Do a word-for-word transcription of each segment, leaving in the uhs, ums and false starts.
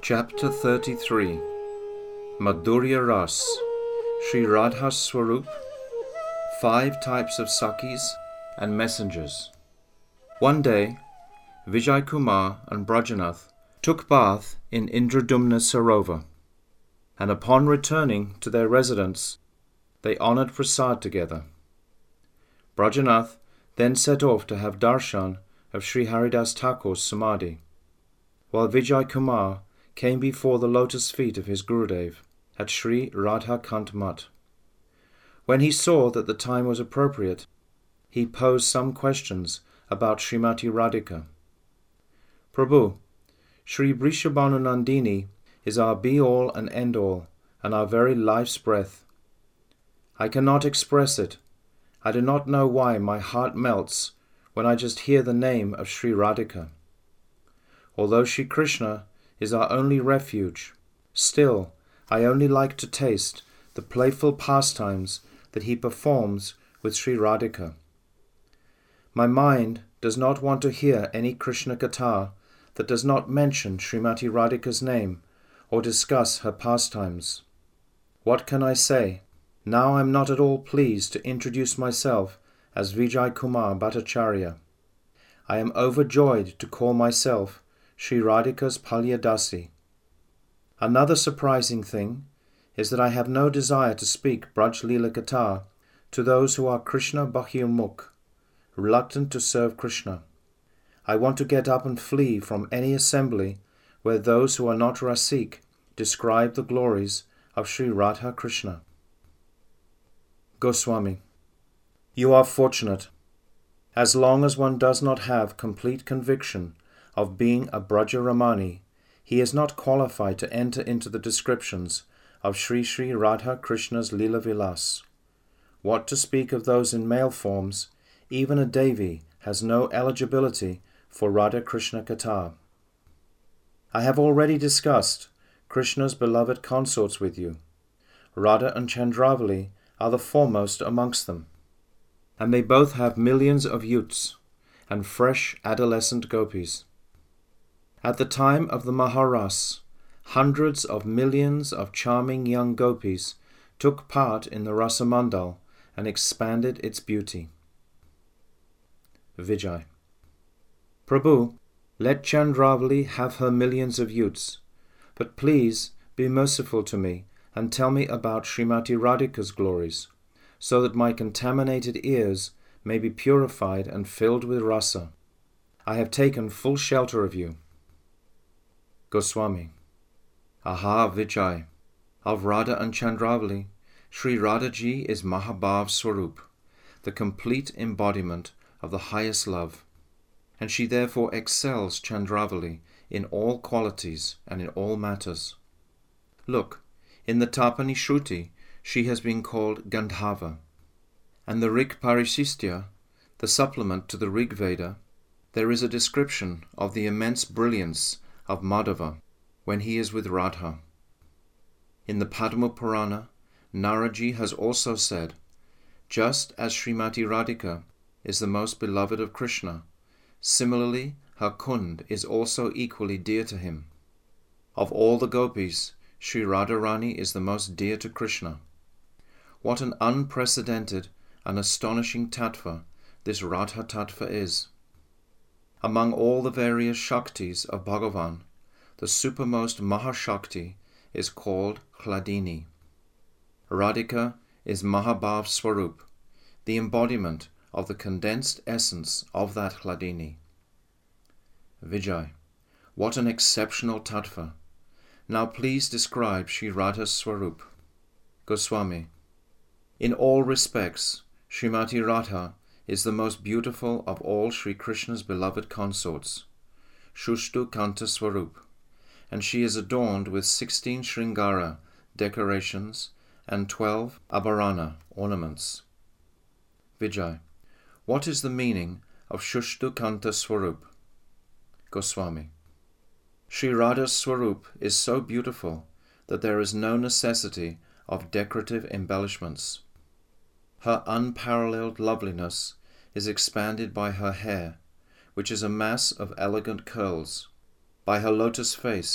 Chapter thirty-three. Madhurya Ras, Sri Radha Swarup, Five Types of Sakis and Messengers. One day, Vijay Kumar and Brajanath took bath in Indradumna Sarovar, and upon returning to their residence, they honoured prasad together. Brajanath then set off to have darshan of Sri Haridas Thakur's samadhi, while Vijay Kumar came before the lotus feet of his Gurudev at Sri Radha Kant Mutt. When he saw that the time was appropriate, he posed some questions about Srimati Radhika. Prabhu, Sri Vrishabhanu Nandini is our be-all and end-all, and our very life's breath. I cannot express it. I do not know why my heart melts when I just hear the name of Sri Radhika. Although Sri Krishna is our only refuge, still I only like to taste the playful pastimes that he performs with Sri Radhika. My mind does not want to hear any Krishna Katha that does not mention Srimati Radhika's name or discuss her pastimes. What can I say? Now I am not at all pleased to introduce myself as Vijay Kumar Bhattacharya. I am overjoyed to call myself Sri Radhika's Palyadasi. Another surprising thing is that I have no desire to speak Braj Leela Katha to those who are Krishna Bhahyamukh, reluctant to serve Krishna. I want to get up and flee from any assembly where those who are not Rasik describe the glories of Sri Radha Krishna. Goswami: You are fortunate. As long as one does not have complete conviction of being a Braja Ramani, he is not qualified to enter into the descriptions of Sri Sri Radha Krishna's Leela Vilas. What to speak of those in male forms, even a Devi has no eligibility for Radha Krishna Katha. I have already discussed Krishna's beloved consorts with you. Radha and Chandravali are the foremost amongst them, and they both have millions of youths and fresh adolescent gopis. At the time of the Maharas, hundreds of millions of charming young gopis took part in the Rasamandal and expanded its beauty. Vijay: Prabhu, let Chandravali have her millions of youths, but please be merciful to me and tell me about Srimati Radhika's glories, so that my contaminated ears may be purified and filled with rasa. I have taken full shelter of you. Goswami: Aha, Vijay, of Radha and Chandravali, Sri Radhaji is Mahabhav Swarup, the complete embodiment of the highest love, and she therefore excels Chandravali in all qualities and in all matters. Look, in the Tapani Shruti she has been called Gandhava, and the Rig Parishistya, the supplement to the Rig Veda, there is a description of the immense brilliance of Madhava when he is with Radha. In the Padma Purana, Naraji has also said, just as Srimati Radhika is the most beloved of Krishna, similarly her Kund is also equally dear to him. Of all the gopis, Sri Radharani is the most dear to Krishna. What an unprecedented and astonishing tattva this Radha tattva is. Among all the various Shaktis of Bhagavan, the supermost Mahashakti is called Hladini. Radhika is Mahabhav Swarup, the embodiment of the condensed essence of that Hladini. Vijay: What an exceptional tattva! Now please describe Sri Radha's Swarup. Goswami: In all respects, Srimati Radha is the most beautiful of all Sri Krishna's beloved consorts, Shushtu Kanta Swarup, and she is adorned with sixteen Shringara decorations and twelve Abharana ornaments. Vijay: What is the meaning of Shushtu Kanta Swarup? Goswami: Sri Radha's Swarup is so beautiful that there is no necessity of decorative embellishments. Her unparalleled loveliness is expanded by her hair, which is a mass of elegant curls, by her lotus face,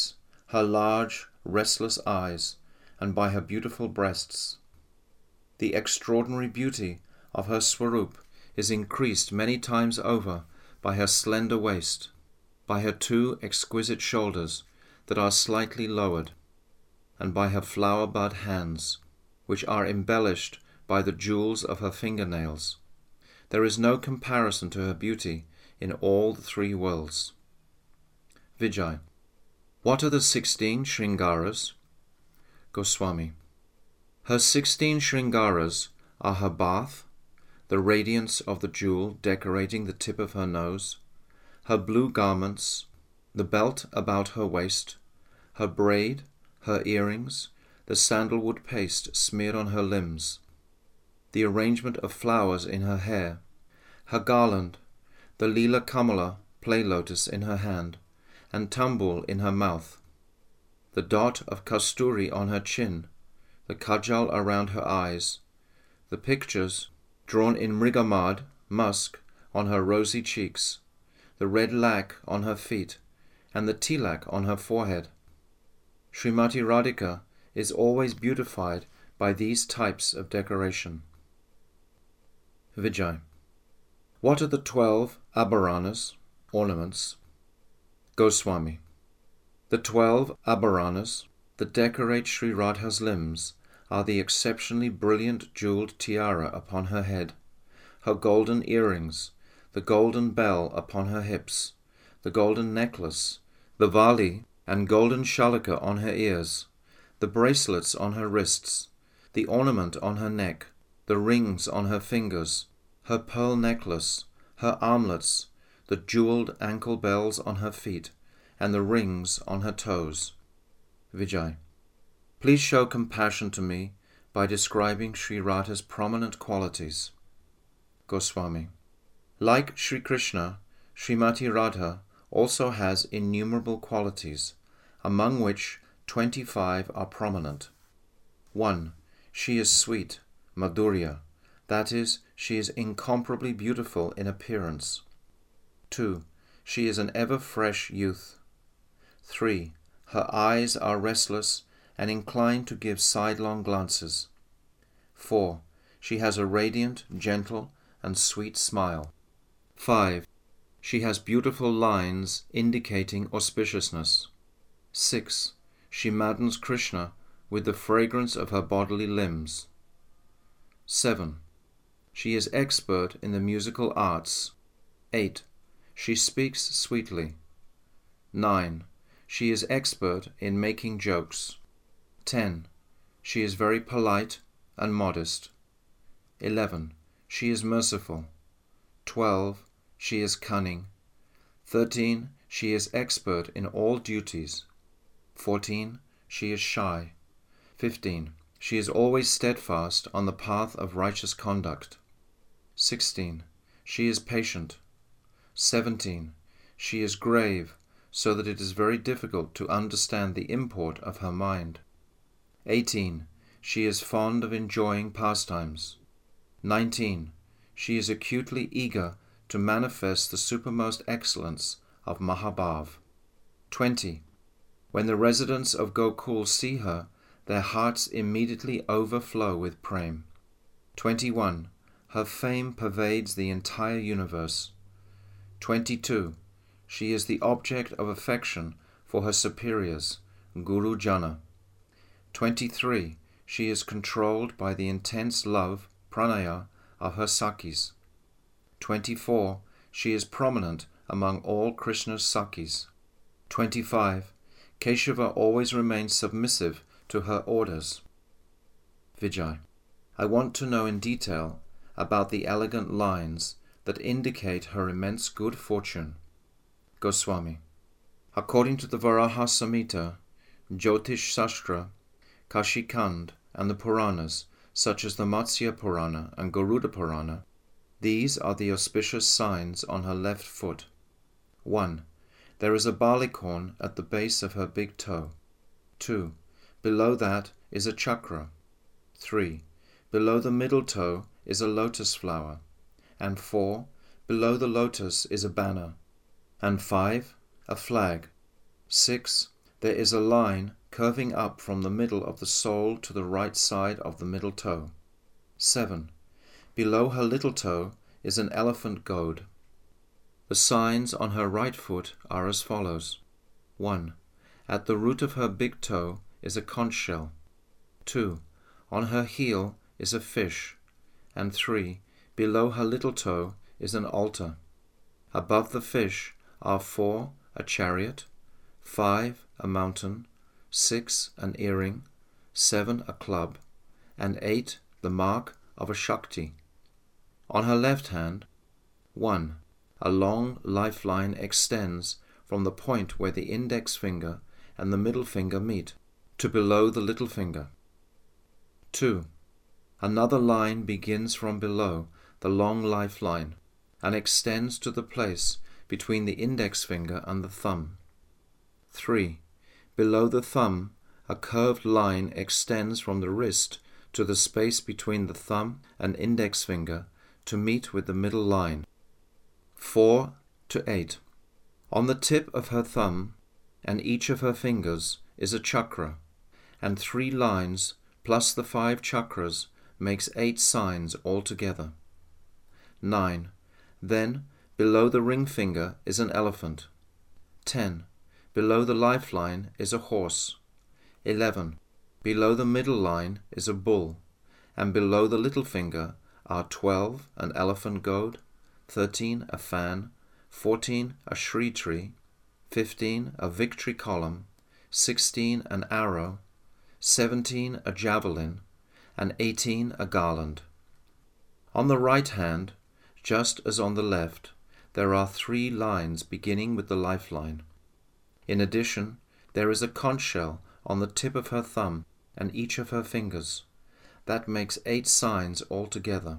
her large, restless eyes, and by her beautiful breasts. The extraordinary beauty of her Swarup is increased many times over by her slender waist, by her two exquisite shoulders that are slightly lowered, and by her flower-bud hands, which are embellished by the jewels of her fingernails. There is no comparison to her beauty in all the three worlds. Vijay. What are the sixteen Shringaras? Goswami. Her sixteen Shringaras are her bath, the radiance of the jewel decorating the tip of her nose, her blue garments, the belt about her waist, her braid, her earrings, the sandalwood paste smeared on her limbs, the arrangement of flowers in her hair, her garland, the Leela Kamala play lotus in her hand, and tambul in her mouth, the dot of kasturi on her chin, the kajal around her eyes, the pictures drawn in mrigamad, musk, on her rosy cheeks, the red lac on her feet, and the tilak on her forehead. Srimati Radhika is always beautified by these types of decoration. Vijay. What are the twelve abharanas, ornaments? Goswami. The twelve abharanas that decorate Sri Radha's limbs are the exceptionally brilliant jewelled tiara upon her head, her golden earrings, the golden bell upon her hips, the golden necklace, the vali and golden shalaka on her ears, the bracelets on her wrists, the ornament on her neck, the rings on her fingers, her pearl necklace, her armlets, the jewelled ankle bells on her feet, and the rings on her toes. Vijay. Please show compassion to me by describing Sri Radha's prominent qualities. Goswami. Like Sri Krishna, Srimati Radha also has innumerable qualities, among which twenty-five are prominent. One. She is sweet, madhurya, that is, she is incomparably beautiful in appearance. Two. She is an ever-fresh youth. Three. Her eyes are restless and inclined to give sidelong glances. Four. She has a radiant, gentle, and sweet smile. Five. She has beautiful lines indicating auspiciousness. Six. She maddens Krishna with the fragrance of her bodily limbs. Seven. She is expert in the musical arts. Eight. She speaks sweetly. Nine. She is expert in making jokes. Ten. She is very polite and modest. Eleven. She is merciful. Twelve. She is cunning. Thirteen. She is expert in all duties. Fourteen. She is shy. Fifteen. She is always steadfast on the path of righteous conduct. Sixteen. She is patient. Seventeen. She is grave, so that it is very difficult to understand the import of her mind. Eighteen. She is fond of enjoying pastimes. Nineteen. She is acutely eager to manifest the supermost excellence of Mahabhav. Twenty. When the residents of Gokul see her, their hearts immediately overflow with prem. Twenty-one. Her fame pervades the entire universe. Twenty-two. She is the object of affection for her superiors, Guru Jana. Twenty-three. She is controlled by the intense love, pranaya, of her Sakis. Twenty-four. She is prominent among all Krishna's Sakis. Twenty-five. Keshava always remains submissive to her orders. Vijay. I want to know in detail about the elegant lines that indicate her immense good fortune. Goswami. According to the Varaha Samhita, Jyotish Sastra, Kashikand, and the Puranas, such as the Matsya Purana and Garuda Purana, these are the auspicious signs on her left foot. One. There is a barleycorn at the base of her big toe. Two. Below that is a chakra. Three. Below the middle toe is a lotus flower. And four. Below the lotus is a banner. And five. A flag. Six. There is a line curving up from the middle of the sole to the right side of the middle toe. seven. Below her little toe is an elephant goad. The signs on her right foot are as follows. one. At the root of her big toe is a conch shell. two. On her heel is a fish. And three. Below her little toe is an altar. Above the fish are four, a chariot, five, a mountain, six, an earring, seven, a club, and eight, the mark of a Shakti. On her left hand, one. A long lifeline extends from the point where the index finger and the middle finger meet to below the little finger. two. Another line begins from below the long lifeline and extends to the place between the index finger and the thumb. three. Below the thumb, a curved line extends from the wrist to the space between the thumb and index finger to meet with the middle line. four to eight. On the tip of her thumb and each of her fingers is a chakra, and three lines plus the five chakras makes eight signs altogether. nine. Then, below the ring finger is an elephant. ten. Below the lifeline is a horse. eleven. Below the middle line is a bull, and below the little finger are twelve, an elephant goad, thirteen, a fan, fourteen, a Shri tree, fifteen, a victory column, sixteen, an arrow, seventeen, a javelin, and eighteen, a garland. On the right hand, just as on the left, there are three lines beginning with the lifeline. In addition, there is a conch shell on the tip of her thumb and each of her fingers. That makes eight signs altogether.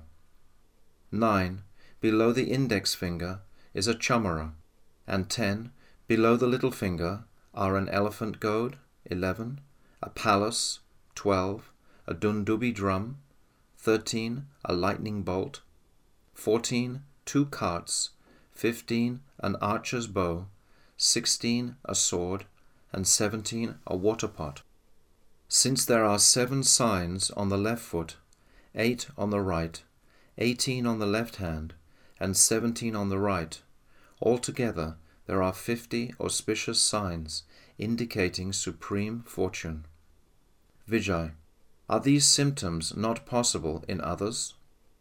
nine. Below the index finger is a chamara, and ten. Below the little finger are an elephant goad, eleven, a palace, twelve, a dundubi drum, thirteen, a lightning bolt, fourteen, two carts, fifteen, an archer's bow, sixteen, a sword, and seventeen, a water pot. Since there are seven signs on the left foot, eight on the right, eighteen on the left hand, and seventeen on the right, altogether there are fifty auspicious signs indicating supreme fortune. Vijay. Are these symptoms not possible in others?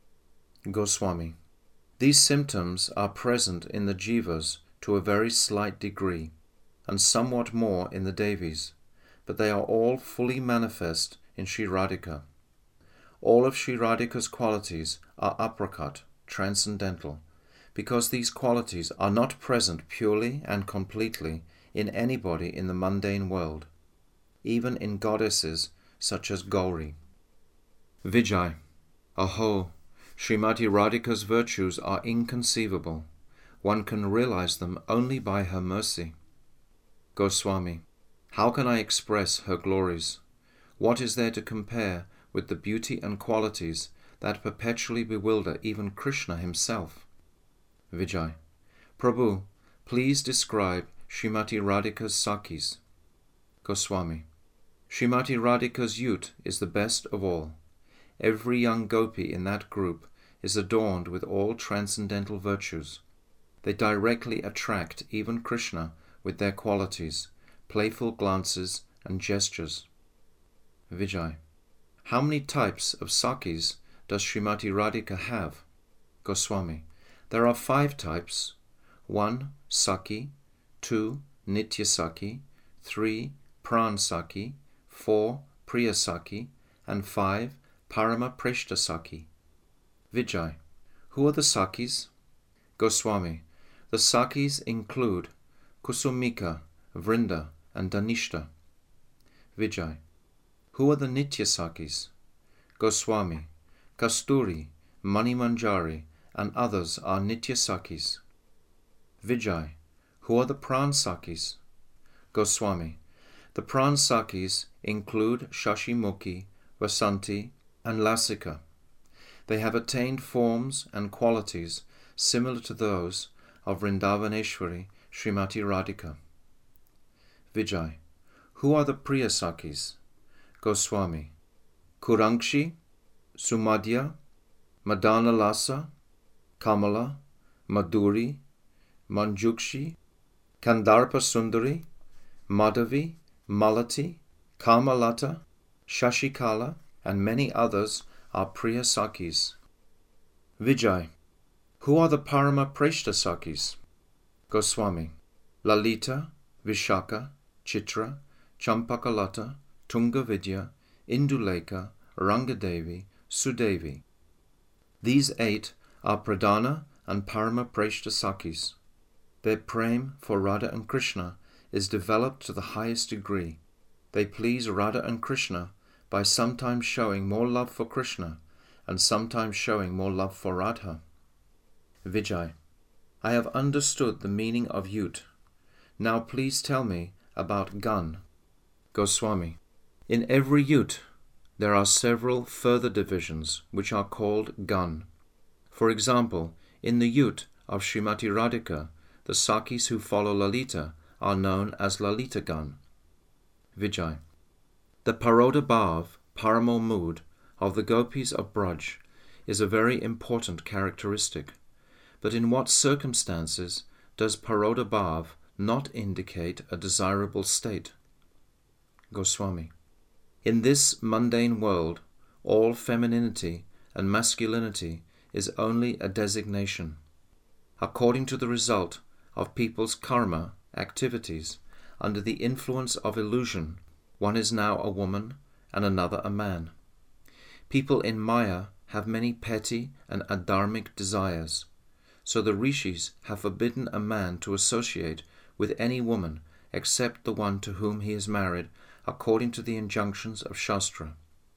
Goswami. These symptoms are present in the jivas to a very slight degree, and somewhat more in the Devis, but they are all fully manifest in Sri Radhika. All of Sri Radhika's qualities are aprakat, transcendental, because these qualities are not present purely and completely in anybody in the mundane world, even in goddesses such as Gauri. Vijay. Aho, Srimati Radhika's virtues are inconceivable. One can realize them only by her mercy. Goswami. How can I express her glories? What is there to compare with the beauty and qualities that perpetually bewilder even Krishna himself? Vijay. Prabhu, please describe Srimati Radhika's Sakhis. Goswami. Srimati Radhika's Yut is the best of all. Every young gopi in that group is adorned with all transcendental virtues. They directly attract even Krishna with their qualities, playful glances and gestures. Vijay. How many types of Sakhis does Srimati Radhika have? Goswami. There are five types. one. Sakhi, two. Nitya Sakhi, three. Pran Sakhi, four. Priya Sakhi, and five. Parama Prishta Sakhi. Vijay. Who are the Sakhis? Goswami. The Sakhis include Kusumika, Vrinda, and Danishta. Vijay. Who are the Nitya Sakhis? Goswami. Kasturi, Mani Manjari, and others are Nitya Sakhis. Vijay. Who are the Pran Sakhis? Goswami. The Pran Sakhis include Shashimukhi, Vasanti, and Lasika. They have attained forms and qualities similar to those of Vrindavaneshwari Srimati Radhika. Vijay. Who are the Priya Sakis? Goswami. Kurankshi, Sumadhya, Madana Lasa, Kamala, Madhuri, Manjukshi, Kandarpa Sundari, Madhavi, Malati, Kamalata, Shashikala, and many others are Priya Sakis. Vijay. Who are the Parama Preshta Sakis? Goswami. Lalita, Vishaka, Chitra, Champakalata, Tungavidya, Induleka, Rangadevi, Sudevi. These eight are Pradhana and Parama Preshta Sakis. Their prem for Radha and Krishna is developed to the highest degree. They please Radha and Krishna by sometimes showing more love for Krishna and sometimes showing more love for Radha. Vijay. I have understood the meaning of yut. Now please tell me about gun. Goswami. In every yut there are several further divisions which are called gun. For example, in the yut of Srimati Radhika, the Sakis who follow Lalita are known as Lalita gun. Vijay. The Paroda Bhav, Paramo mood, of the gopis of Braj is a very important characteristic. But in what circumstances does Paroda Bhav not indicate a desirable state? Goswami. In this mundane world, all femininity and masculinity is only a designation. According to the result of people's karma, activities, under the influence of illusion, one is now a woman and another a man. People in Maya have many petty and adharmic desires, so the rishis have forbidden a man to associate with any woman except the one to whom he is married according to the injunctions of Shastra.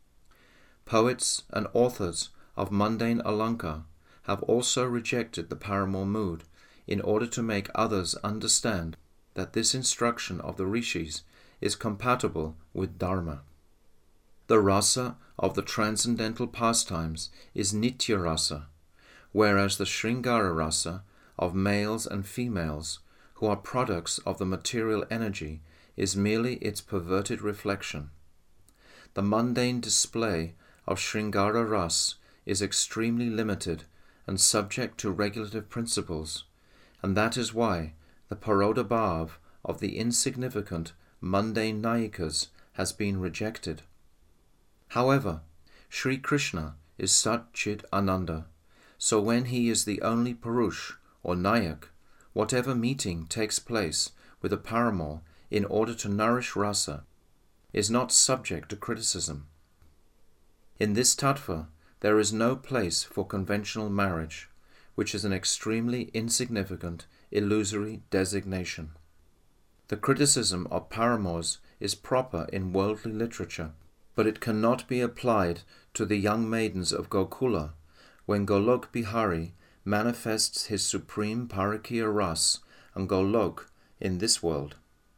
Poets and authors of mundane Alankar have also rejected the Paramo mood in order to make others understand that this instruction of the rishis is compatible with Dharma. The rasa of the transcendental pastimes is Nitya rasa, whereas the Sringara rasa of males and females, who are products of the material energy, is merely its perverted reflection. The mundane display of Sringara ras is extremely limited and subject to regulative principles, and that is why the Paroda Bhav of the insignificant mundane Nayikas has been rejected. However, Sri Krishna is Sat Chit Ananda, so when he is the only Purush or Nayak, whatever meeting takes place with a paramour in order to nourish rasa is not subject to criticism. In this tattva there is no place for conventional marriage, which is an extremely insignificant, illusory designation. The criticism of paramours is proper in worldly literature, but it cannot be applied to the young maidens of Gokula when Golok Bihari manifests his supreme Parakiya Ras and Golok in this world.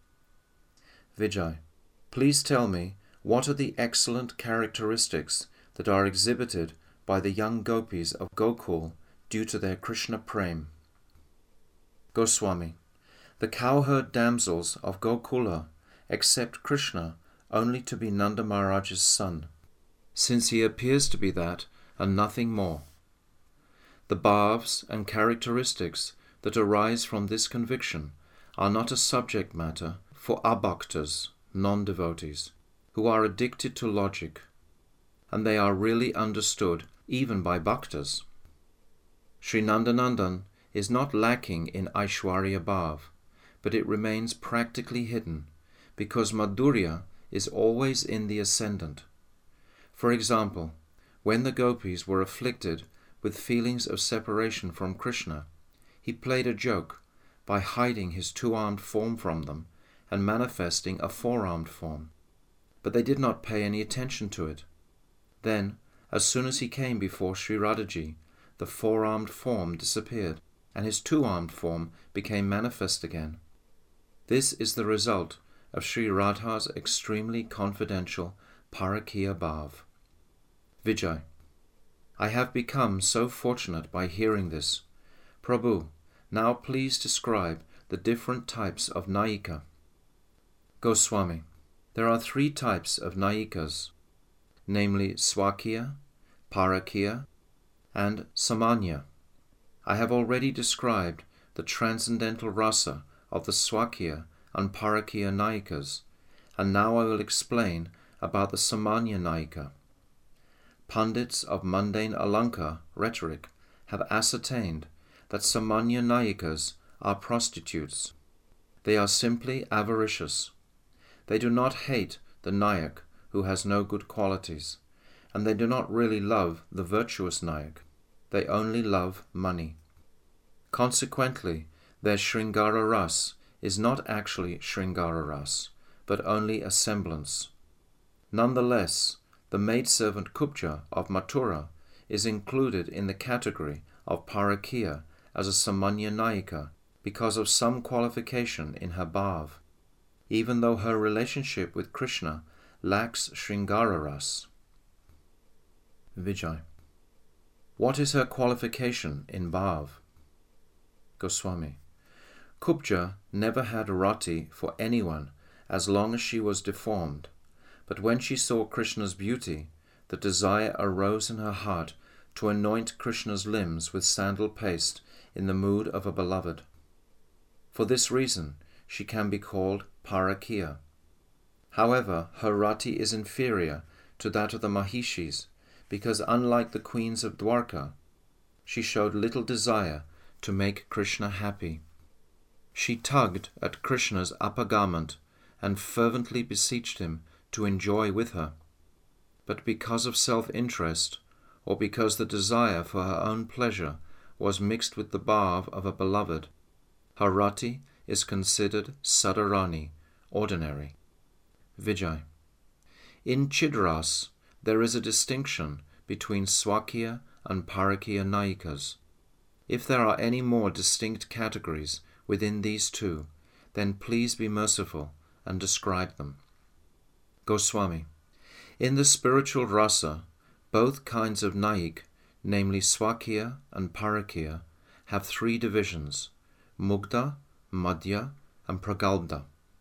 Vijay. Please tell me what are the excellent characteristics that are exhibited by the young gopis of Gokul due to their Krishna prem. Goswami. The cowherd damsels of Gokula accept Krishna only to be Nanda Maharaj's son, since he appears to be that and nothing more. The bhavs and characteristics that arise from this conviction are not a subject matter for abhaktas, non-devotees, who are addicted to logic, and they are really understood even by bhaktas. Sri Nandanandan is not lacking in Aishwarya Bhav, but it remains practically hidden because Madhurya is always in the ascendant. For example, when the gopis were afflicted with feelings of separation from Krishna, he played a joke by hiding his two-armed form from them and manifesting a four-armed form, but they did not pay any attention to it. Then, as soon as he came before Sri Radhaji, the four-armed form disappeared, and his two-armed form became manifest again. This is the result of Sri Radha's extremely confidential Parakiya Bhav. Vijay. I have become so fortunate by hearing this. Prabhu, now please describe the different types of Nayika. Goswami. There are three types of Nayikas, namely Swakiya, Parakiya, and Samanya. I have already described the transcendental rasa of the Swakiya and Parakiya Nayikas, and now I will explain about the Samanya Nayika. Pundits of mundane Alanka rhetoric have ascertained that Samanya Nayikas are prostitutes. They are simply avaricious. They do not hate the Nayak who has no good qualities, and they do not really love the virtuous Nayak. They only love money. Consequently, their Shringara Ras is not actually Shringara Ras, but only a semblance. Nonetheless, the maidservant Kubja of Mathura is included in the category of Parakiya as a Samanya Nayika because of some qualification in her bhav, even though her relationship with Krishna lacks Shringara Ras. Vijay. What is her qualification in bhav? Goswami. Kubja never had rati for anyone as long as she was deformed, but when she saw Krishna's beauty, the desire arose in her heart to anoint Krishna's limbs with sandal paste in the mood of a beloved. For this reason, she can be called Parakiya. However, her rati is inferior to that of the Mahishis, because unlike the queens of Dwarka, she showed little desire to make Krishna happy. She tugged at Krishna's upper garment and fervently beseeched him to enjoy with her. But because of self-interest, or because the desire for her own pleasure was mixed with the bhav of a beloved, her rati is considered sadarani, ordinary. Vijay. In Chidras, there is a distinction between Swakiya and Parakiya Nayikas. If there are any more distinct categories within these two, then please be merciful and describe them. Goswami. In the spiritual rasa, both kinds of Nayik, namely Swakiya and Parakiya, have three divisions, Mugdha, Madhya, and Pragalbdha.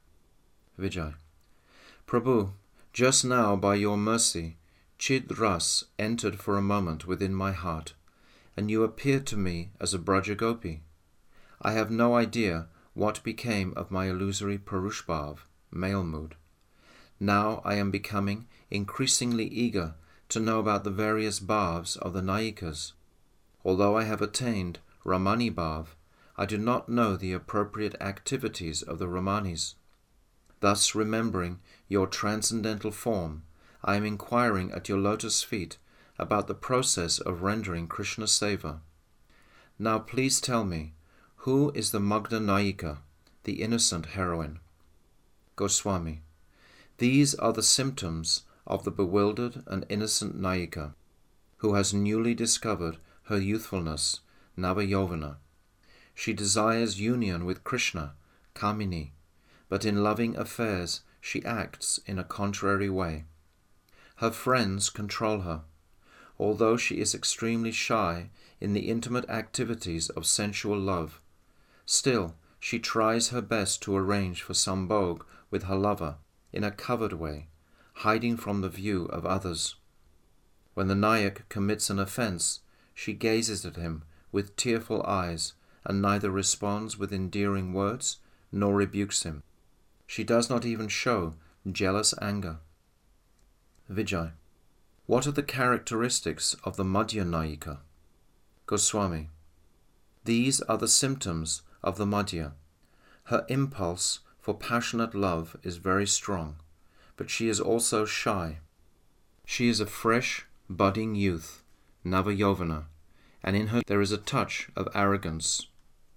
Vijay. Prabhu, just now by your mercy, Chid Ras entered for a moment within my heart, and you appeared to me as a Brajagopi. I have no idea what became of my illusory Purushbhav, male mood. Now I am becoming increasingly eager to know about the various bhavs of the Nayikas. Although I have attained Ramani bhav, I do not know the appropriate activities of the Ramanis. Thus, remembering your transcendental form, I am inquiring at your lotus feet about the process of rendering Krishna Seva. Now please tell me, who is the Magda Nayika, the innocent heroine? Goswami. These are the symptoms of the bewildered and innocent Nayika, who has newly discovered her youthfulness, Navayovana. She desires union with Krishna, Kamini, but in loving affairs she acts in a contrary way. Her friends control her. Although she is extremely shy in the intimate activities of sensual love, still she tries her best to arrange for sambhog with her lover in a covered way, hiding from the view of others. When the Nayak commits an offence, she gazes at him with tearful eyes and neither responds with endearing words nor rebukes him. She does not even show jealous anger. Vijay. What are the characteristics of the Madhya Nayika? Goswami. These are the symptoms of the Madhya. Her impulse for passionate love is very strong, but she is also shy. She is a fresh, budding youth, Navayovana, and in her there is a touch of arrogance.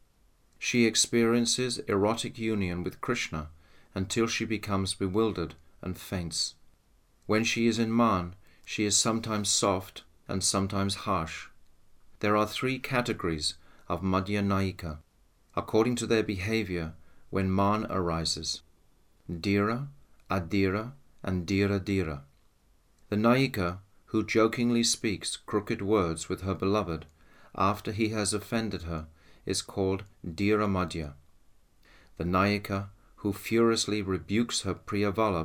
She experiences erotic union with Krishna until she becomes bewildered and faints. When she is in Man, she is sometimes soft and sometimes harsh. There are three categories of Madhya Nayika, according to their behavior when Man arises: Dhira, Adhira, and Dhira Dhira. The Nayika who jokingly speaks crooked words with her beloved after he has offended her is called Dhira Madhya. The Nayika who furiously rebukes her Priya Vallabh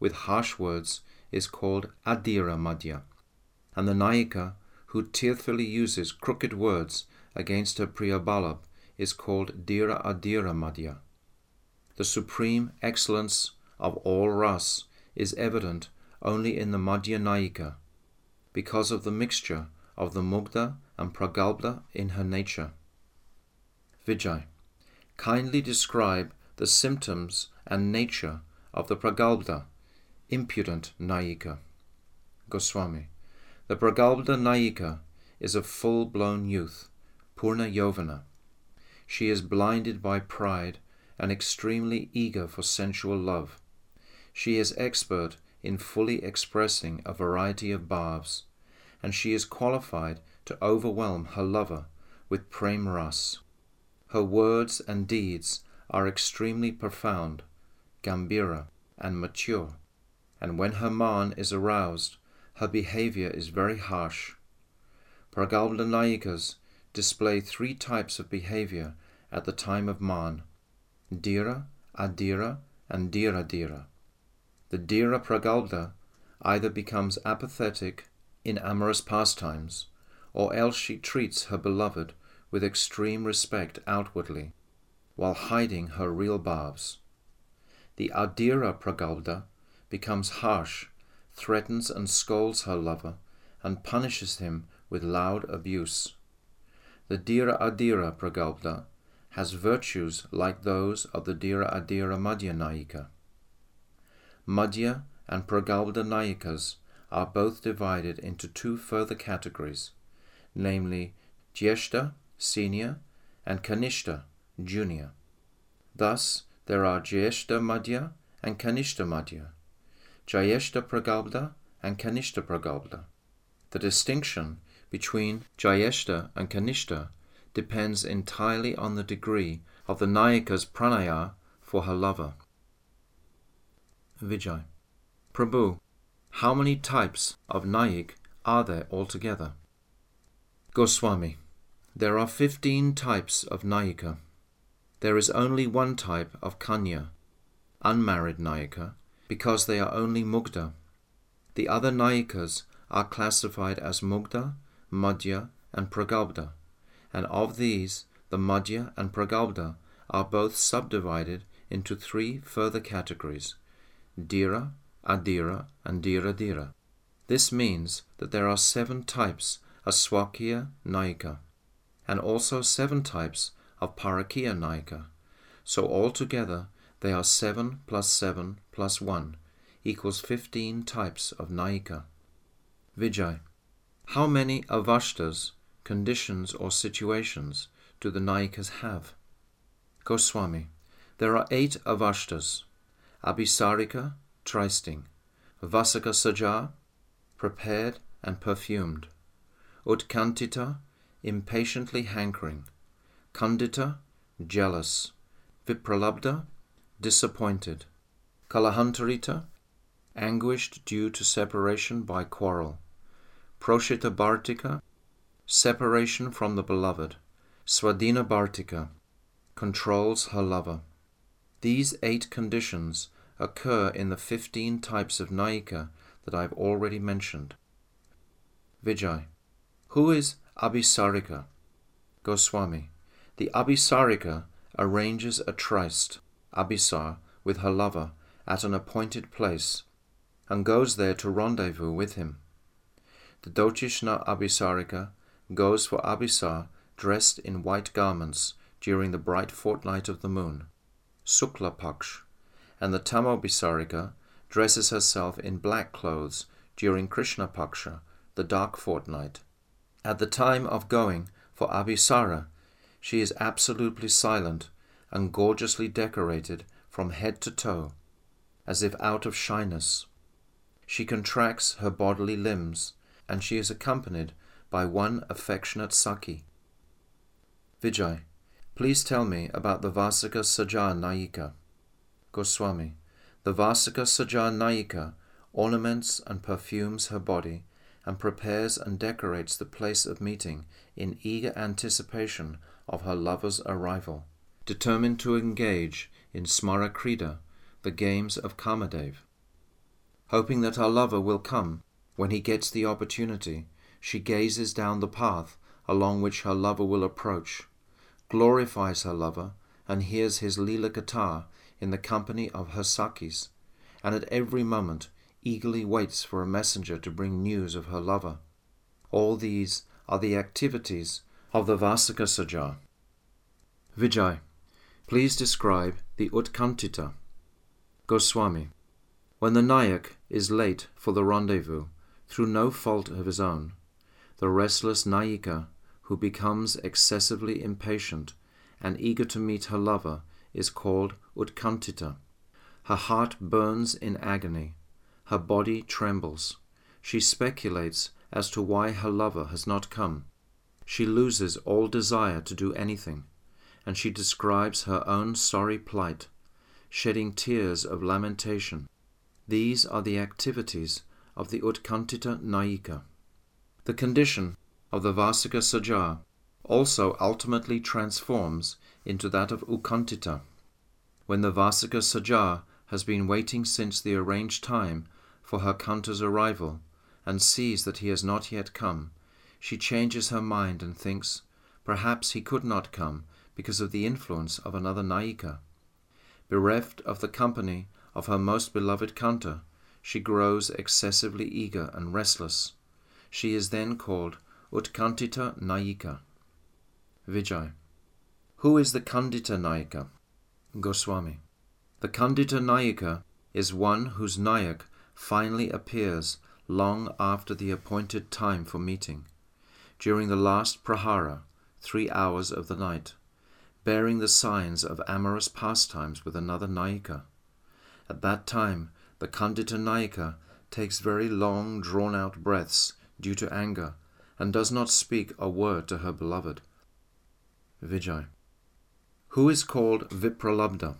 with harsh words is called Adira Madhya, and the Nayika who tearfully uses crooked words against her Priya Ballabh is called Dhira Adira Madhya. The supreme excellence of all ras is evident only in the Madhya Nayika, because of the mixture of the Mugdha and Pragalbha in her nature. Vijay, kindly describe the symptoms and nature of the Pragalbha, impudent Nayika. Goswami, the Pragalbha Nayika is a full-blown youth, Purna Yovana. She is blinded by pride and extremely eager for sensual love. She is expert in fully expressing a variety of bhavs, and she is qualified to overwhelm her lover with prem ras. Her words and deeds are extremely profound, gambhira, and mature, and when her man is aroused, her behavior is very harsh. Pragalbha Nayikas display three types of behavior at the time of man: Dhira, Adhira, and Dhira Dhira. The Dhira Pragalbha either becomes apathetic in amorous pastimes, or else she treats her beloved with extreme respect outwardly, while hiding her real bhavs. The Adhira Pragalbha becomes harsh, threatens and scolds her lover, and punishes him with loud abuse. The Dhira Adhira Pragalbha has virtues like those of the Dhira Adhira Madhya Nayika. Madhya and Pragalbha Nayikas are both divided into two further categories, namely Jyeshta, senior, and Kanishta, junior. Thus, there are Jyeshta Madhya and Kanishta Madhya, Jyeshta Pragalbha and Kanishta Pragalbha. The distinction between Jyeshta and Kanishta depends entirely on the degree of the Nayika's pranaya for her lover. Vijay, Prabhu, how many types of Nayik are there altogether? Goswami, there are fifteen types of Nayika. There is only one type of Kanya, unmarried Nayika, because they are only Mugdha. The other Nayikas are classified as Mugdha, Madhya, and Pragalbha, and of these, the Madhya and Pragalbha are both subdivided into three further categories: Dhira, Adhira, and Dhira Dhira. This means that there are seven types of Swakiya Nayika, and also seven types of Parakiya Nayika. So altogether, they are seven plus seven plus one equals fifteen types of Nayika. Vijay, how many avashtas, conditions or situations, do the Nayikas have? Goswami, there are eight avashtas: Abhisarika, trysting; Vasaka Saja, prepared and perfumed; Utkantita, impatiently hankering; Kandita, jealous; Vipralabdha, disappointed; Kalahantarita, anguished due to separation by quarrel; Proshita Bhartika, separation from the beloved; Swadhina Bhartika, controls her lover. These eight conditions occur in the fifteen types of Nayika that I have already mentioned. Vijay, who is Abhisarika? Goswami, the Abhisarika arranges a tryst, Abhisar, with her lover at an appointed place, and goes there to rendezvous with him. The Dotishna Abhisarika goes for Abhisar dressed in white garments during the bright fortnight of the moon, Sukla Paksh, and the Tamobhisarika dresses herself in black clothes during Krishna Paksha, the dark fortnight. At the time of going for Abhisara, she is absolutely silent and gorgeously decorated from head to toe, as if out of shyness. She contracts her bodily limbs, and she is accompanied by one affectionate Sakhi. Vijay, please tell me about the Vasaka Saja Nayika. Goswami, the Vasaka Saja Nayika ornaments and perfumes her body and prepares and decorates the place of meeting in eager anticipation of her lover's arrival, determined to engage in Smara Krida, the games of Kamadev. Hoping that her lover will come when he gets the opportunity, she gazes down the path along which her lover will approach, glorifies her lover, and hears his Lila Katha in the company of her Sakis, and at every moment eagerly waits for a messenger to bring news of her lover. All these are the activities of the Vasika Saja. Vijay, please describe the Utkantita. Goswami, when the Nayak is late for the rendezvous, through no fault of his own, the restless Nayika, who becomes excessively impatient and eager to meet her lover, is called Utkantita. Her heart burns in agony. Her body trembles. She speculates as to why her lover has not come. She loses all desire to do anything, and she describes her own sorry plight, shedding tears of lamentation. These are the activities of the Utkantita Nayika. The condition of the Vasika Saja also ultimately transforms into that of Utkantita. When the Vasika Saja has been waiting since the arranged time for her Kanta's arrival, and sees that he has not yet come, she changes her mind and thinks, perhaps he could not come because of the influence of another Nayika. Bereft of the company of her most beloved Kanta, she grows excessively eager and restless. She is then called Utkantita Nayika. Vijay, who is the Kandita Nayika? Goswami, the Kandita Nayika is one whose Nayak finally appears long after the appointed time for meeting, during the last prahara, three hours of the night, bearing the signs of amorous pastimes with another Nayika. At that time, the Kandita Nayika takes very long, drawn-out breaths due to anger, and does not speak a word to her beloved. Vijay, who is called Vipralabdha?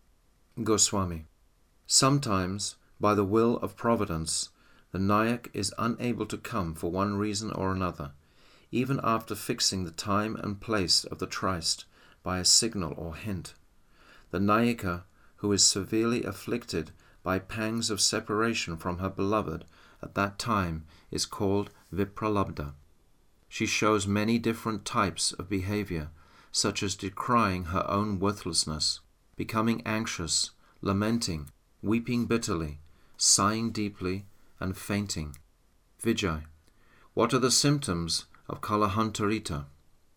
Goswami, sometimes, by the will of Providence, the Nayak is unable to come for one reason or another, even after fixing the time and place of the tryst by a signal or hint. The Nayika, who is severely afflicted by pangs of separation from her beloved at that time, is called Vipralabdha. She shows many different types of behavior, such as decrying her own worthlessness, becoming anxious, lamenting, weeping bitterly, sighing deeply, and fainting. Vijay, what are the symptoms of Kalahantarita?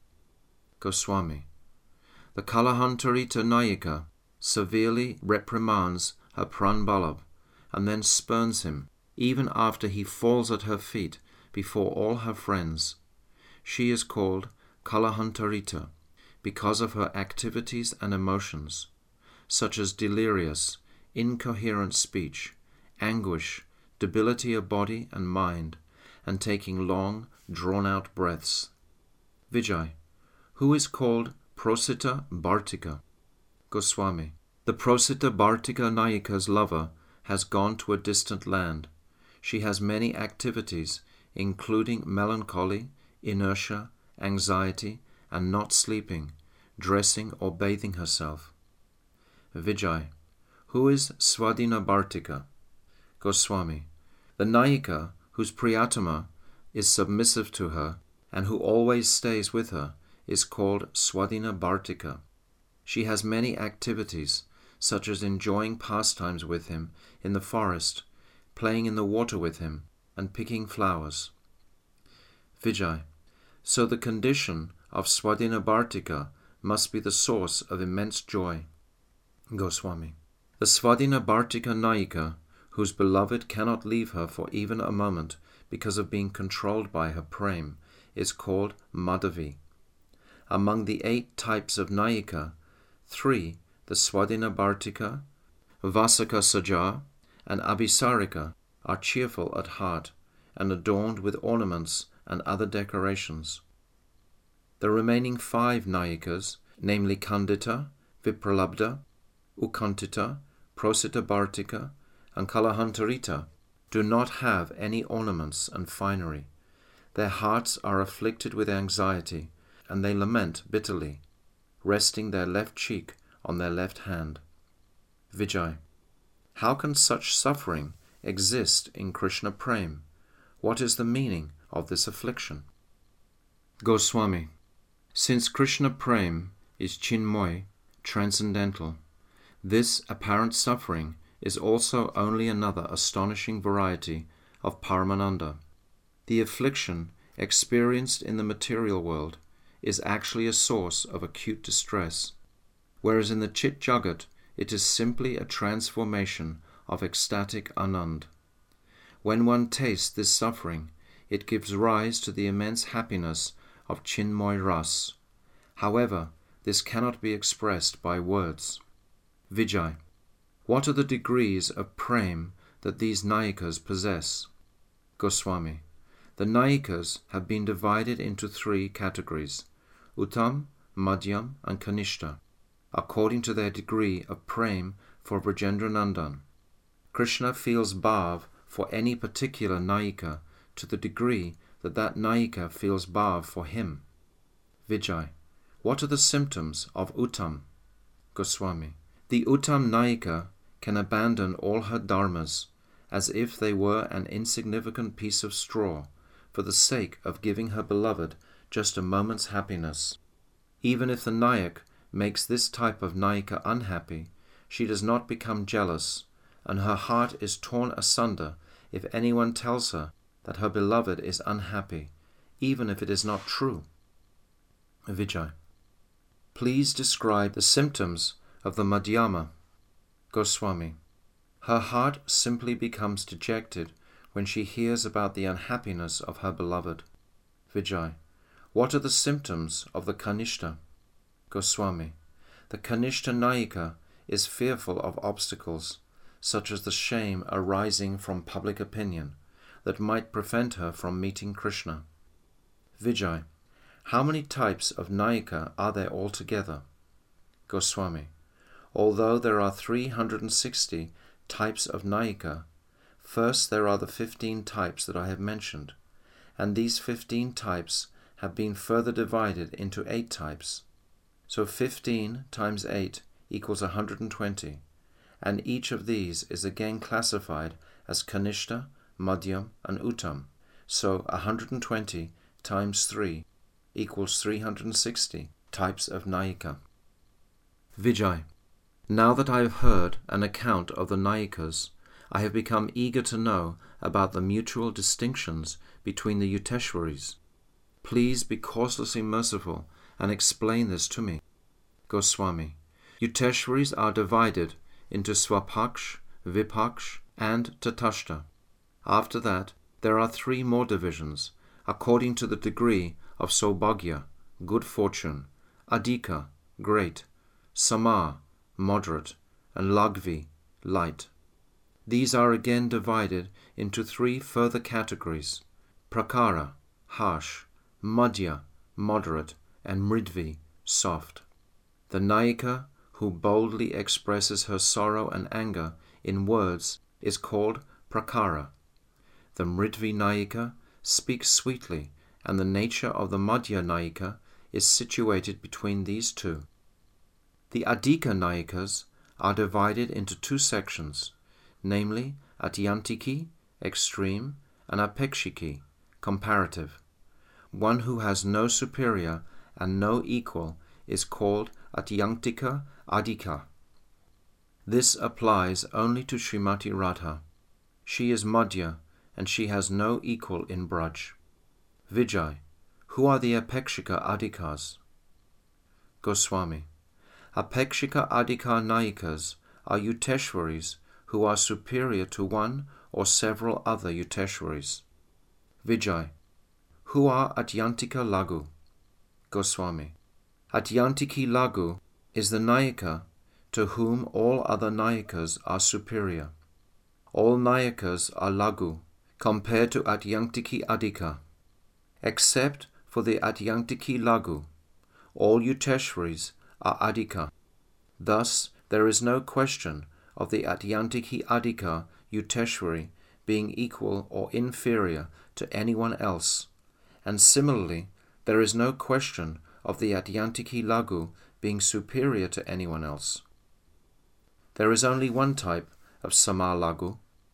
Goswami, the Kalahantarita Nayika severely reprimands her Pranbalabh, and then spurns him, even after he falls at her feet before all her friends. She is called Kalahantarita because of her activities and emotions, such as delirious, incoherent speech, anguish, debility of body and mind, and taking long, drawn-out breaths. Vijay, who is called Prosita Bhartika? Goswami, the Prosita Bhartika Nayika's lover has gone to a distant land. She has many activities, including melancholy, inertia, anxiety, and not sleeping, dressing or bathing herself. Vijay, who is Swadhina Bhartika? Goswami, the Nayika whose Priyatama is submissive to her and who always stays with her is called Swadhina Bhartika. She has many activities, such as enjoying pastimes with him in the forest, playing in the water with him, and picking flowers. Vijay, so the condition of Swadhina Bhartika must be the source of immense joy. Goswami, the Swadhina Bhartika Nayika, whose beloved cannot leave her for even a moment because of being controlled by her prem, is called Madhavi. Among the eight types of Nayika, three, the Swadhina Bhartika, Vasika Saja, and Abhisarika, are cheerful at heart and adorned with ornaments and other decorations. The remaining five Nayikas, namely Kandita, Vipralabdha, Utkantita, Prosita Bhartika, and Kalahantarita, do not have any ornaments and finery. Their hearts are afflicted with anxiety, and they lament bitterly, resting their left cheek on their left hand. Vijay, how can such suffering exist in Krishna Prem? What is the meaning of this affliction? Goswami: since Krishna Prem is Chinmoy, transcendental, this apparent suffering is also only another astonishing variety of Paramananda. The affliction experienced in the material world is actually a source of acute distress, whereas in the Chit Jagat it is simply a transformation of ecstatic Anand. When one tastes this suffering, it gives rise to the immense happiness of Chinmoy Ras. However, this cannot be expressed by words. Vijay: what are the degrees of Prem that these Nayikas possess? Goswami: the Nayikas have been divided into three categories, Uttam, Madhyam and Kanishta, according to their degree of Prem for Brajendranandan. Krishna feels bhav for any particular Nayika to the degree that that Nayika feels bhav for him. Vijay: what are the symptoms of Uttam? Goswami: the Uttam Nayika can abandon all her dharmas as if they were an insignificant piece of straw for the sake of giving her beloved just a moment's happiness. Even if the Nayak makes this type of Nayika unhappy, she does not become jealous, and her heart is torn asunder if anyone tells her that her beloved is unhappy, even if it is not true. Vijay: please describe the symptoms of the Madhyama. Goswami: her heart simply becomes dejected when she hears about the unhappiness of her beloved. Vijay: what are the symptoms of the Kanishta? Goswami: the Kanishta Nayika is fearful of obstacles, such as the shame arising from public opinion, that might prevent her from meeting Krishna. Vijay: how many types of Nayika are there altogether? Goswami: although there are three hundred sixty types of Nayika, first there are the fifteen types that I have mentioned, and these fifteen types have been further divided into eight types. So fifteen times eight equals one hundred twenty, and each of these is again classified as Kanishta, Madhyam and Uttam. So one hundred twenty times three equals three hundred sixty types of Nayika. Vijay: now that I have heard an account of the Nayikas, I have become eager to know about the mutual distinctions between the Yuteshwaris. Please be causelessly merciful and explain this to me. Goswami: Yuteshwaris are divided into Swapaksh, Vipaksh and Tatashta. After that, there are three more divisions, according to the degree of Saubhagya, good fortune, Adhika, great, Samar, moderate, and Lagvi, light. These are again divided into three further categories, Prakara, harsh, Madhya, moderate, and Mridvi, soft. The Nayika who boldly expresses her sorrow and anger in words is called Prakara. The Mridvi Nayika speaks sweetly, and the nature of the Madhya Nayika is situated between these two. The Adhika Nayikas are divided into two sections, namely Atyantiki, extreme, and Apekshiki, comparative. One who has no superior and no equal is called Atyantika Adhika. This applies only to Srimati Radha. She is Madhya, and she has no equal in Braj. Vijay: who are the Apekshika Adhikas? Goswami: Apekshika Adhika Nayikas are Yuteshwaris who are superior to one or several other Yuteshwaris. Vijay: who are Atyantika Lagu? Goswami: Atyantiki Lagu is the Nayika to whom all other Nayikas are superior. All Nayikas are Lagu compared to Atyantiki Adhika. Except for the Atyantiki Lagu, all Yuteshwaris are Adhika. Thus, there is no question of the Atyantiki Adhika Yuteshwari being equal or inferior to anyone else, and similarly, there is no question of the Atyantiki Lagu being superior to anyone else. There is only one type of Samar Lagu.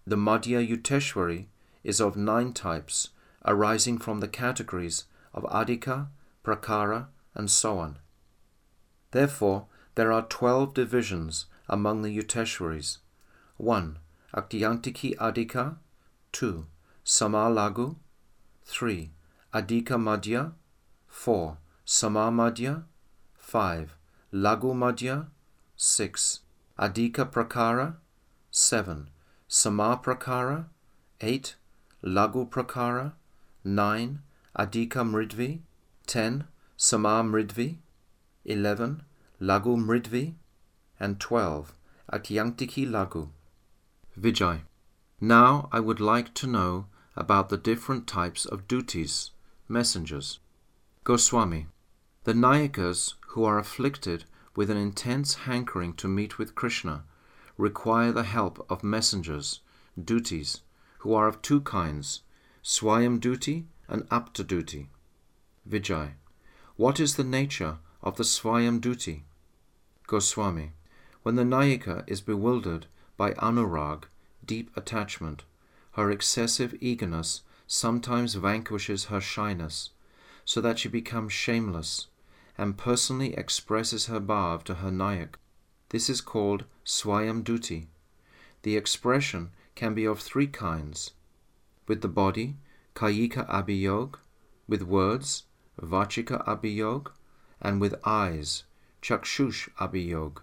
The Madhya Yuteshwari is of nine types, arising from the categories of Adhika, Prakara, and so on. Therefore, there are twelve divisions among the Yuteshwaris. one. Atyantiki Adhika. two. Samalagu. three. Adhika Madhya. four. Sama Madhya. five. Lagu Madhya. six. Adhika Prakara. seven. Sama Prakara. eight. Lagu Prakara. nine. Adhika Mridvi. ten. Sama Mridvi. eleven. Lagu Mridvi. And twelve. Atyantiki Lagu. Vijay. Now I would like to know about the different types of duties, messengers. Goswami. The Nayakas who are afflicted with an intense hankering to meet with Krishna require the help of messengers, duties, who are of two kinds, Swayam duty and Apta duty. Vijay. What is the nature of the Swayam duty? Goswami. When the Nayika is bewildered by anurag, deep attachment, her excessive eagerness sometimes vanquishes her shyness, so that she becomes shameless, and personally expresses her bhav to her Nayak. This is called Swayam duty. The expression can be of three kinds: with the body, Kayika Abhiyog; with words, Vachika Abhiyog; and with eyes, Chakshush Abhiyog.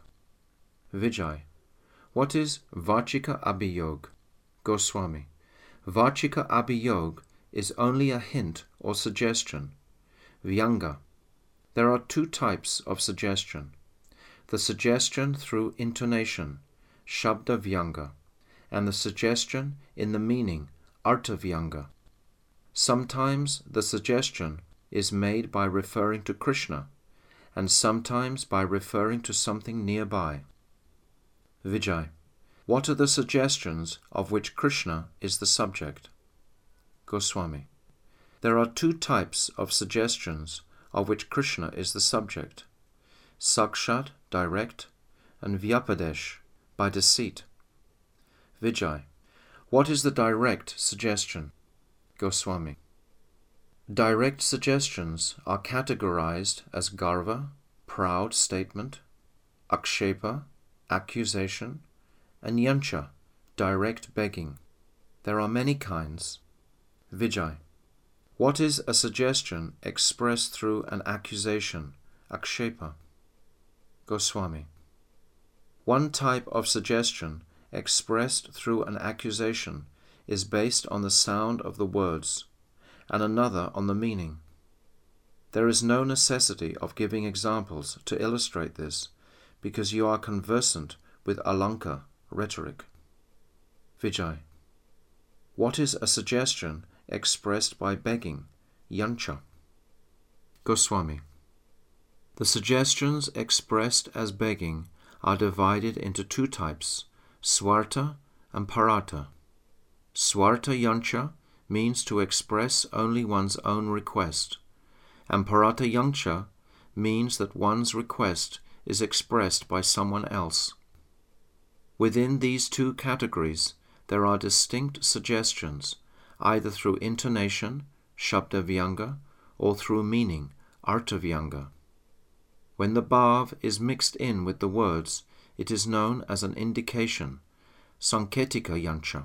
Vijay. What is Vachika Abhiyog? Goswami. Vachika Abhiyog is only a hint or suggestion. Vyanga. There are two types of suggestion: the suggestion through intonation, Shabda Vyanga, and the suggestion in the meaning, Artha Vyanga. Sometimes the suggestion is made by referring to Krishna, and sometimes by referring to something nearby. Vijay. What are the suggestions of which Krishna is the subject? Goswami. There are two types of suggestions of which Krishna is the subject: Sakshat, direct, and Vyapadesh, by deceit. Vijay. What is the direct suggestion? Goswami. Direct suggestions are categorized as Garva, proud statement, Akshepa, accusation, and Yancha, direct begging. There are many kinds. Vijay. What is a suggestion expressed through an accusation, Akshepa? Goswami. One type of suggestion expressed through an accusation is based on the sound of the words, and another on the meaning. There is no necessity of giving examples to illustrate this, because you are conversant with Alanka, rhetoric. Vijay. What is a suggestion expressed by begging, Yancha? Goswami. The suggestions expressed as begging are divided into two types, Swarta and Parata. Swarta Yancha means to express only one's own request, and Parata Yancha means that one's request is expressed by someone else. Within these two categories, there are distinct suggestions, either through intonation, Shabda Vyanga, or through meaning, Artha Vyanga. When the bhav is mixed in with the words, it is known as an indication, Sanketika Yancha.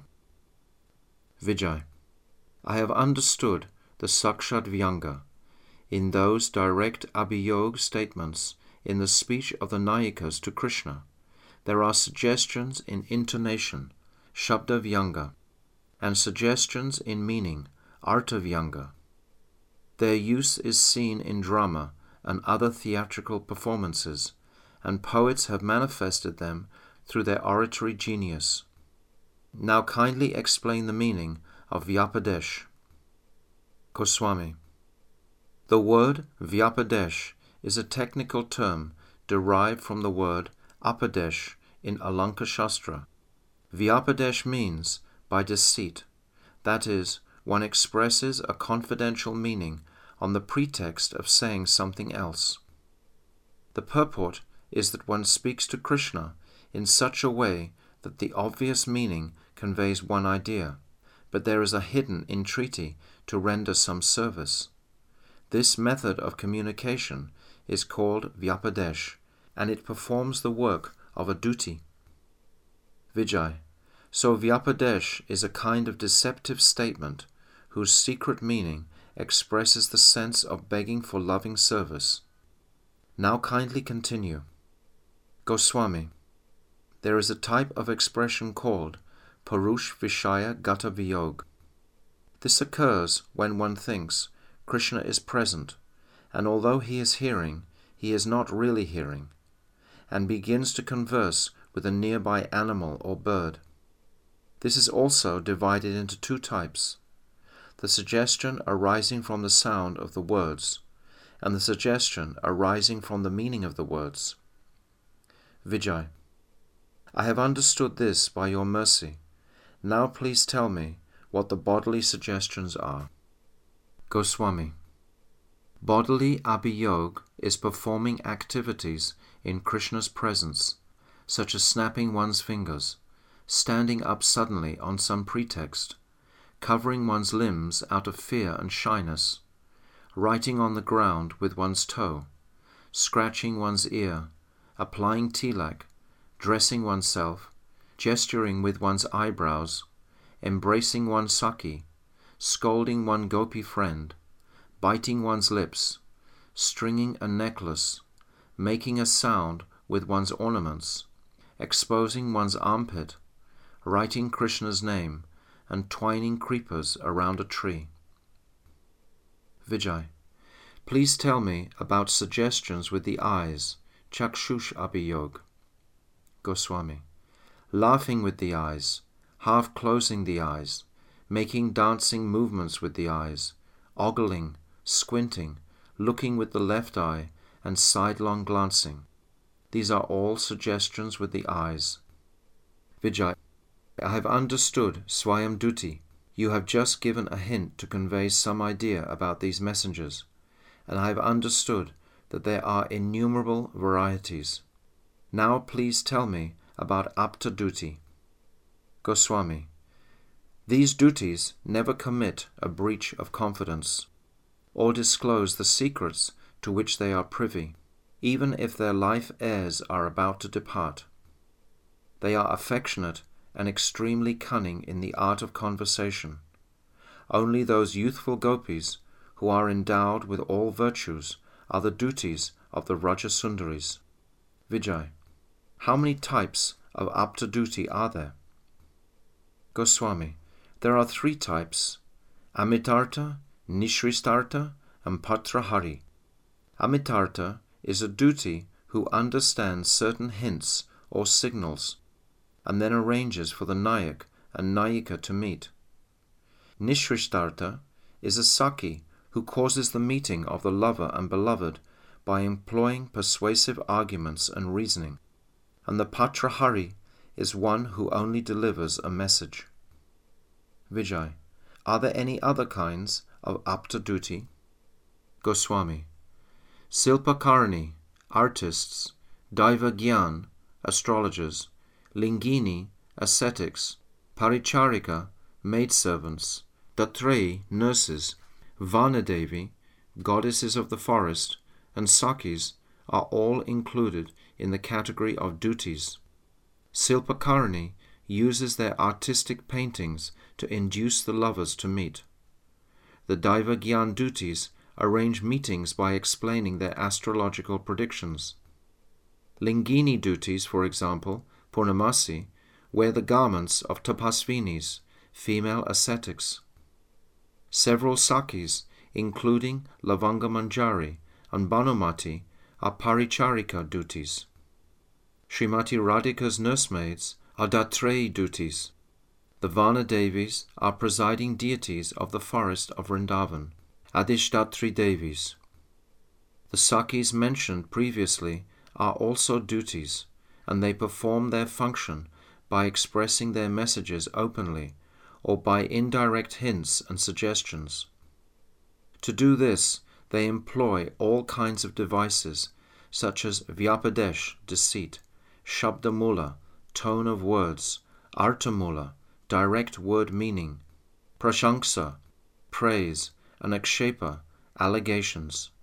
Vijay. I have understood the Sakshat Vyanga in those direct Abhiyog statements in the speech of the Nayikas to Krishna. There are suggestions in intonation, Shabda Vyanga, and suggestions in meaning, Artha Vyanga. Their use is seen in drama and other theatrical performances, and poets have manifested them through their oratory genius. Now kindly explain the meaning of Vyapadesh. Goswami. The word Vyapadesh is a technical term derived from the word Apadesh in Alanka Shastra. Vyapadesh means by deceit, that is, one expresses a confidential meaning on the pretext of saying something else. The purport is that one speaks to Krishna in such a way that the obvious meaning conveys one idea, but there is a hidden entreaty to render some service. This method of communication is called Vyapadesh, and it performs the work of a duty. Vijay. So Vyapadesh is a kind of deceptive statement whose secret meaning expresses the sense of begging for loving service. Now kindly continue. Goswami. There is a type of expression called Purush Vishaya Gata Viyog. This occurs when one thinks Krishna is present, and although he is hearing, he is not really hearing, and begins to converse with a nearby animal or bird. This is also divided into two types: the suggestion arising from the sound of the words, and the suggestion arising from the meaning of the words. Vijay. I have understood this by your mercy. Now please tell me what the bodily suggestions are. Goswami. Bodily abhiyog is performing activities in Krishna's presence, such as snapping one's fingers, standing up suddenly on some pretext, covering one's limbs out of fear and shyness, writing on the ground with one's toe, scratching one's ear, applying tilak, dressing oneself, gesturing with one's eyebrows, embracing one's saki, scolding one gopi friend, biting one's lips, stringing a necklace, making a sound with one's ornaments, exposing one's armpit, writing Krishna's name, and twining creepers around a tree. Vijay. Please tell me about suggestions with the eyes, Chakshush Abhiyog. Goswami. Laughing with the eyes, half closing the eyes, making dancing movements with the eyes, ogling, squinting, looking with the left eye, and sidelong glancing. These are all suggestions with the eyes. Vijay. I have understood Swayam Duti. You have just given a hint to convey some idea about these messengers, and I have understood that there are innumerable varieties. Now please tell me about Apta Duti. Goswami. These duties never commit a breach of confidence, or disclose the secrets to which they are privy, even if their life heirs are about to depart. They are affectionate and extremely cunning in the art of conversation. Only those youthful gopis who are endowed with all virtues are the duties of the Rajasundaris. Vijay. How many types of Apta Duti are there? Goswami. There are three types: Amitartha, Nishristartha, and Patrahari. Amitartha is a duty who understands certain hints or signals, and then arranges for the Nayak and Nayika to meet. Nishristartha is a Saki who causes the meeting of the lover and beloved by employing persuasive arguments and reasoning, and the Patrahari is one who only delivers a message. Vijay. Are there any other kinds of Apta Duti? Goswami. Silpakarni, artists; Daiva Gyan, astrologers; Lingini, ascetics; Paricharika, maidservants; Datreyi, nurses; Vanadevi, goddesses of the forest; and Sakis are all included in the category of duties. Silpakarni uses their artistic paintings to induce the lovers to meet. The Daiva Gyan duties arrange meetings by explaining their astrological predictions. Lingini duties, for example, Purnamasi, wear the garments of Tapasvinis, female ascetics. Several Sakis, including Lavanga Manjari and Banumati, are Paricharika duties. Srimati Radhika's nursemaids are Datreyi duties. The Vanadevis are presiding deities of the forest of Vrindavan, Adishdatri Devis. The Sakis mentioned previously are also duties, and they perform their function by expressing their messages openly or by indirect hints and suggestions. To do this, they employ all kinds of devices, such as Vyapadesh, deceit; Shabdamula, tone of words; Artamula, direct word meaning, prashanksa, praise, and akshepa, allegations.